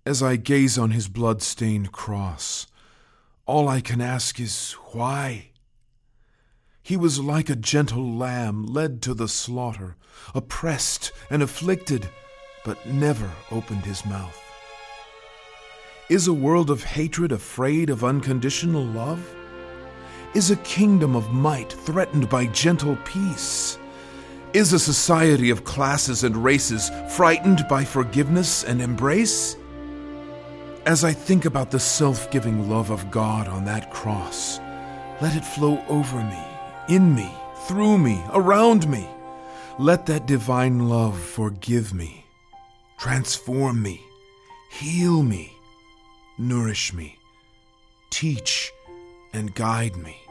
As I gaze on his blood-stained cross, all I can ask is, why? He was like a gentle lamb led to the slaughter, oppressed and afflicted, but never opened his mouth. Is a world of hatred afraid of unconditional love? Is a kingdom of might threatened by gentle peace? Is a society of classes and races frightened by forgiveness and embrace? As I think about the self-giving love of God on that cross, let it flow over me, in me, through me, around me. Let that divine love forgive me, transform me, heal me, nourish me, teach and guide me.